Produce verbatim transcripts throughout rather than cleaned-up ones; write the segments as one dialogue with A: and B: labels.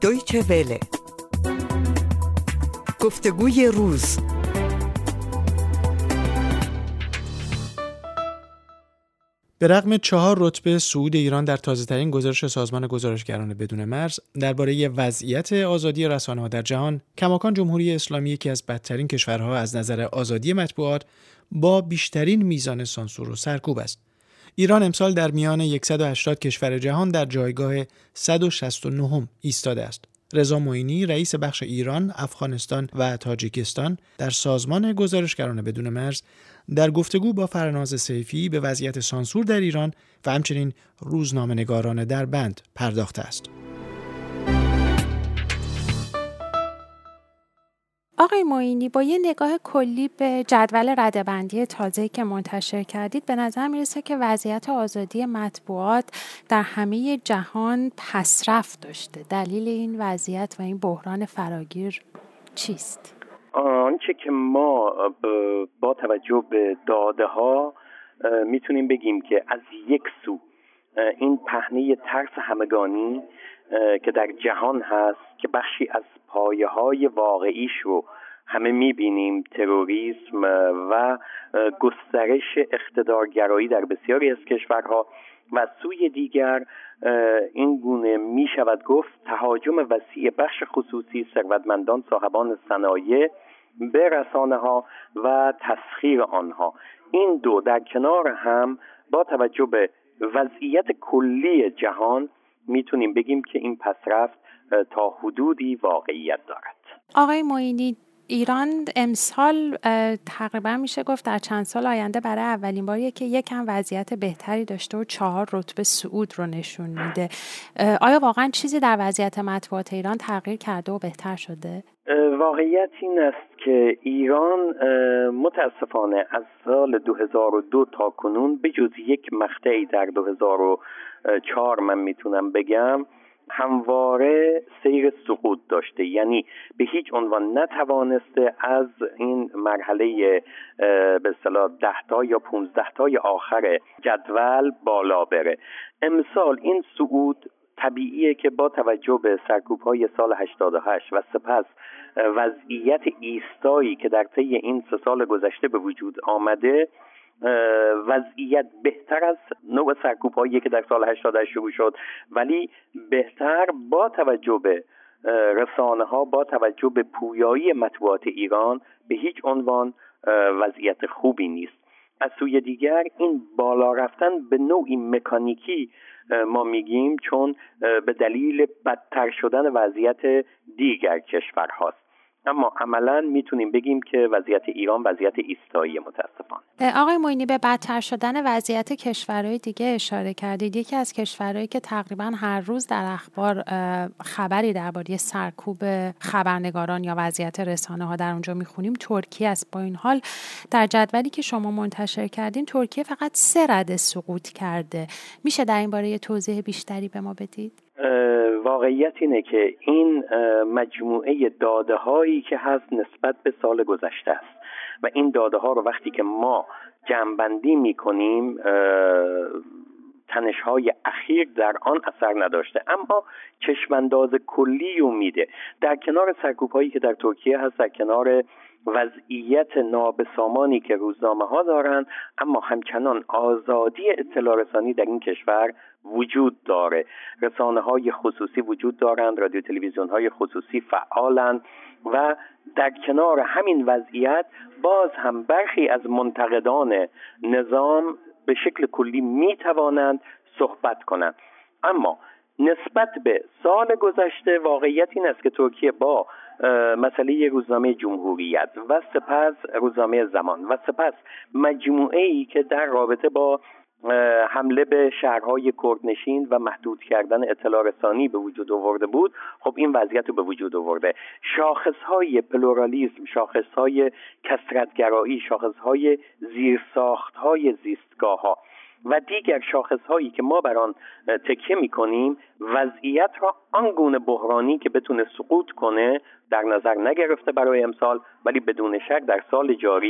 A: دویچه وله. گفتگوی روز.
B: به رغم چهار رتبه صعود ایران در تازه‌ترین گزارش سازمان گزارشگران بدون مرز درباره وضعیت آزادی رسانه‌ها در جهان، کماکان جمهوری اسلامی یکی از بدترین کشورها از نظر آزادی مطبوعات با بیشترین میزان سانسور و سرکوب است. ایران امسال در میان صد و هشتاد کشور جهان در جایگاه صد و شصت و نه ایستاده است. رضا معینی، رئیس بخش ایران، افغانستان و تاجیکستان در سازمان گزارشگران بدون مرز، در گفتگو با فرناز سیفی به وضعیت سانسور در ایران و همچنین روزنامه‌نگاران در بند پرداخته است.
C: آقای معینی، با یه نگاه کلی به جدول رده‌بندی تازه‌ای که منتشر کردید، به نظر میرسه که وضعیت آزادی مطبوعات در همه جهان پسرفت داشته. دلیل این وضعیت و این بحران فراگیر چیست؟
D: آنچه که ما با توجه به داده ها میتونیم بگیم که از یک سو این پهنه ترس همگانی که در جهان هست که بخشی از پایه های واقعیش رو همه میبینیم، تروریسم و گسترش اقتدارگرایی در بسیاری از کشورها، و سوی دیگر این گونه می شود گفت تهاجم وسیع بخش خصوصی، ثروتمندان، صاحبان صنایع به رسانه ها و تسخیر آنها. این دو در کنار هم با توجه به وضعیت کلی جهان میتونیم بگیم که این پسرفت تا حدودی واقعیت دارد.
C: آقای معینی، ایران امسال تقریبا میشه گفت در چند سال آینده برای اولین باریه که یکم وضعیت بهتری داشته و چهار رتبه صعود رو نشون میده. آیا واقعا چیزی در وضعیت مطبوعات ایران تغییر کرده و بهتر شده؟
D: واقعیت این است که ایران متاسفانه از سال دو هزار و دو تا کنون به جز یک مقطعی در دو هزار و چهار من میتونم بگم همواره سیر سقوط داشته، یعنی به هیچ عنوان نتوانسته از این مرحله به اصطلاح ده تا یا پونزده تای آخر جدول بالا بره. امسال این صعود طبیعیه که با توجه به سرکوب‌های سال هشتاد و هشت و سپس وضعیت ایستایی که در طی این سه سال گذشته به وجود آمده، وضعیت بهتر از نوع سرکوب‌هایی که در سال هشتاد و هشت شروع شد، ولی بهتر با توجه به رسانه‌ها، با توجه به پویایی مطبوعات ایران به هیچ عنوان وضعیت خوبی نیست. از سوی دیگر این بالا رفتن به نوعی مکانیکی ما میگیم، چون به دلیل بدتر شدن وضعیت دیگر کشورهاست، اما عملاً میتونیم بگیم که وضعیت ایران وضعیت ایستایی متاسفانه.
C: آقای معینی، به بدتر شدن وضعیت کشورهای دیگه اشاره کردید. یکی از کشورهایی که تقریباً هر روز در اخبار خبری درباره سرکوب خبرنگاران یا وضعیت رسانه‌ها در اونجا میخونیم ترکیه است. با این حال در جدولی که شما منتشر کردین ترکیه فقط سه رده سقوط کرده. میشه در این باره یه توضیح بیشتری به ما بدید؟
D: واقعیت اینه که این مجموعه داده هایی که هست نسبت به سال گذشته است و این داده ها رو وقتی که ما جمع‌بندی میکنیم تنش های اخیر در آن اثر نداشته، اما چشمانداز کلی رو میده. در کنار سرکوب هایی که در ترکیه هست، در کنار وضعیت نابسامانی که روزنامه ها دارن، اما همچنان آزادی اطلاع رسانی در این کشور وجود داره. رسانه های خصوصی وجود دارند، رادیو تلویزیون های خصوصی فعالند و در کنار همین وضعیت باز هم برخی از منتقدان نظام به شکل کلی می توانند صحبت کنند. اما نسبت به سال گذشته واقعیت این است که ترکیه با مسئله روزنامه جمهوریت و سپس روزنامه زمان و سپس مجموعه‌ای که در رابطه با حمله به شهرهای کردنشین و محدود کردن اطلاع رسانی به وجود آورده بود، خب این وضعیت رو به وجود آورده. شاخصهای پلورالیسم، شاخصهای کثرت‌گرایی، شاخصهای زیرساختهای زیستگاه‌ها و دیگر شاخصهایی که ما بر آن تکیه می‌کنیم وضعیت را آنگونه بحرانی که بتونه سقوط کنه در نظر نگرفته برای امسال، ولی بدون شک در سال جاری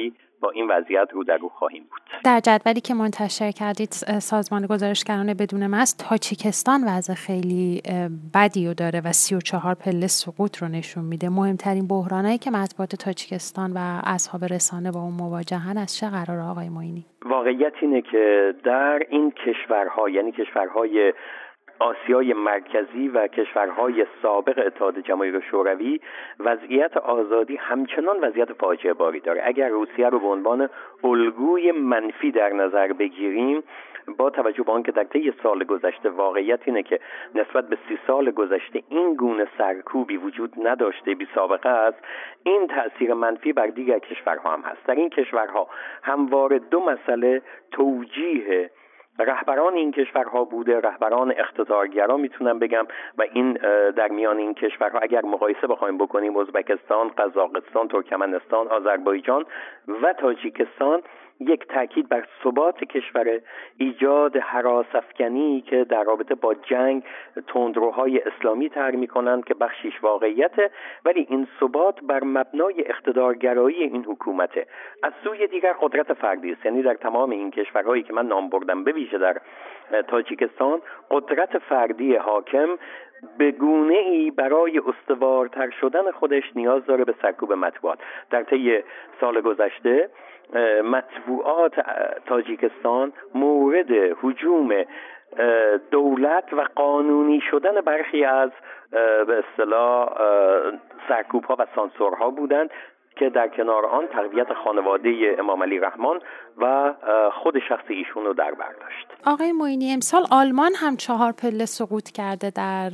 D: با این وضعیت رو در رو خواهیم بود.
C: در جدولی که منتشر کردید سازمان گزارشگران بدون مرز، تاجیکستان وضع خیلی بدی رو داره و سی و چهار پله سقوط رو نشون میده. مهمترین بحرانایی که مطبوعات تاجیکستان و اصحاب رسانه با اون مواجهن از چه قراره آقای معینی؟
D: واقعیت اینه که در این کشورها، یعنی کشورهای آسیای مرکزی و کشورهای سابق اتحاد جماهیر شوروی، وضعیت آزادی همچنان وضعیت فاجعه باری داره. اگر روسیه رو به عنوان الگوی منفی در نظر بگیریم، با توجه به آنکه در طی سال گذشته واقعیت اینه که نسبت به سی سال گذشته این گونه سرکوبی وجود نداشته، بی سابقه است، این تأثیر منفی بر دیگر کشورها هم هست. در این کشورها همواره دو مسئله توجیه رهبران این کشورها بوده، رهبران اقتدارگرا میتونم بگم، و این در میان این کشورها اگر مقایسه بخوایم بکنیم، ازبکستان، قزاقستان، ترکمنستان، آذربایجان و تاجیکستان، یک تاکید بر ثبات کشور، ایجاد هراس‌افکنی که در رابطه با جنگ تندروهای اسلامی طرح می‌کنند که بخشیش واقعیته، ولی این ثبات بر مبنای اقتدارگرایی این حکومته. از سوی دیگر قدرت فردی است، یعنی در تمام این کشورهایی که من نام بردم، به ویژه در تاجیکستان، قدرت فردی حاکم به گونه‌ای برای استوارتر شدن خودش نیاز داره به سرکوب مطبوعات. در طی سال گذشته مطبوعات تاجیکستان مورد هجوم دولت و قانونی شدن برخی از به اصطلاح سرکوب‌ها و سانسورها بودند که در کنار آن تقویت خانواده امام علی رحمان و خود شخص ایشون رو در بر داشت.
C: آقای معینی، امسال آلمان هم چهار پله سقوط کرده در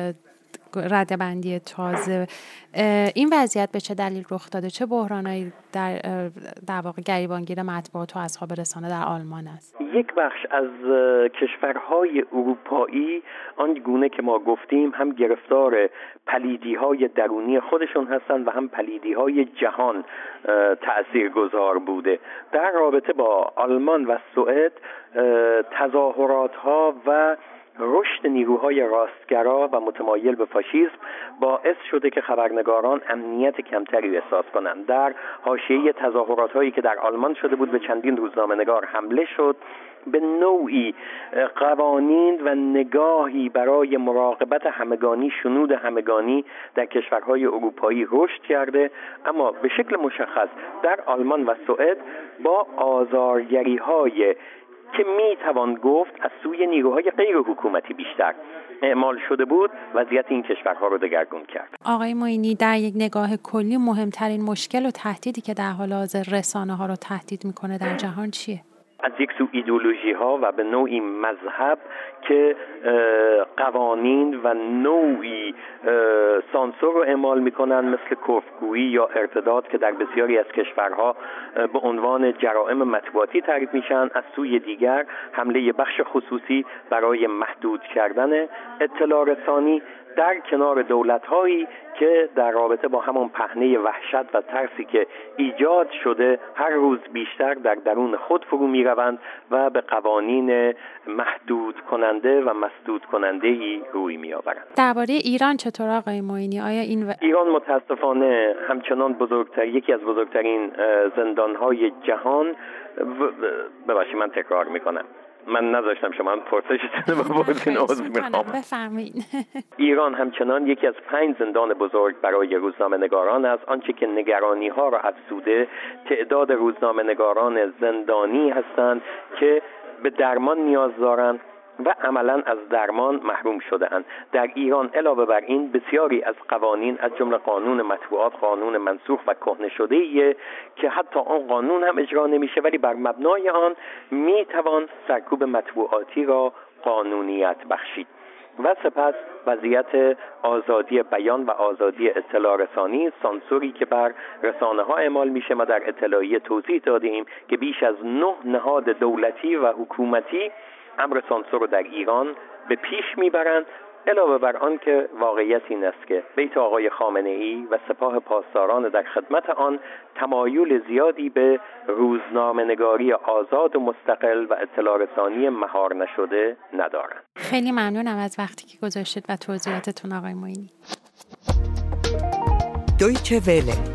C: رده‌بندی تازه. این وضعیت به چه دلیل رخ داده؟ چه بحرانایی در در واقع گریبانگیر مطبوعات و اصحاب رسانه در آلمان است؟
D: یک بخش از کشورهای اروپایی آن گونه که ما گفتیم هم گرفتار پلیدی‌های درونی خودشون هستند و هم پلیدی‌های جهان تأثیرگذار بوده. در رابطه با آلمان و سوئد تظاهرات‌ها و رشد نیروهای راستگرا و متمایل به فاشیسم باعث شده که خبرنگاران امنیت کمتری احساس کنند. در حاشیه تظاهرات‌هایی که در آلمان شده بود به چندین روزنامه‌نگار حمله شد. به نوعی قوانین و نگاهی برای مراقبت همگانی، شنود همگانی در کشورهای اروپایی رشد کرده، اما به شکل مشخص در آلمان و سوئد با آزارگری‌های که می توان گفت از سوی نیروهای غیر حکومتی بیشتر اعمال شده بود، وضعیت این کشورها رو دگرگون کرد.
C: آقای معینی، در یک نگاه کلی مهمترین مشکل و تهدیدی که در حال حاضر رسانه ها رو تهدید میکنه در جهان چیه؟
D: از یک سو ایدئولوژی ها و به نوعی مذهب که قوانین و نوعی سانسور رو اعمال میکنن، مثل کفرگویی یا ارتداد که در بسیاری از کشورها به عنوان جرائم مطبوعاتی تعریف میشن. از سوی دیگر حمله بخش خصوصی برای محدود کردن اطلاع رسانی در کنار دولت‌هایی که در رابطه با همون پهنه وحشت و ترسی که ایجاد شده هر روز بیشتر در درون خود فرو می‌روند و به قوانین محدود کننده و مسدود کننده‌ای روی می‌آورند.
C: درباره ایران چطور آقای معینی؟ آیا این و...
D: ایران متاسفانه همچنان بزرگتر یکی از بزرگترین زندان‌های جهان، ببخشید من تکرار می‌کنم، من نذاشتم شما پرسشتون رو بپرسین، عذر میخوام.
C: بفرمایید.
D: ایران همچنان یکی از پنج زندان بزرگ برای روزنامه‌نگاران است. آنچه که نگرانی‌ها را افزوده تعداد روزنامه‌نگاران زندانی هستند که به درمان نیاز دارند و عملاً از درمان محروم شده‌اند. در ایران علاوه بر این بسیاری از قوانین از جمله قانون مطبوعات قانون منسوخ و کهنه شده‌ایه که حتی آن قانون هم اجرا نمیشه، ولی بر مبنای آن میتوان سرکوب مطبوعاتی را قانونیت بخشید. و سپس وضعیت آزادی بیان و آزادی اطلاع رسانی، سانسوری که بر رسانه ها اعمال میشه. ما در اطلاعیه توضیح دادیم که بیش از نه نهاد دولتی و حکومتی امر سانسور رو در ایران به پیش میبرند. علاوه بر آن که واقعیت این است که بیت آقای خامنه‌ای و سپاه پاسداران در خدمت آن تمایل زیادی به روزنامه‌نگاری آزاد و مستقل و اطلاع رسانی مهار نشده ندارند.
C: خیلی ممنونم از وقتی که گذاشتید و توضیحاتتون آقای معینی.
A: دویچه وله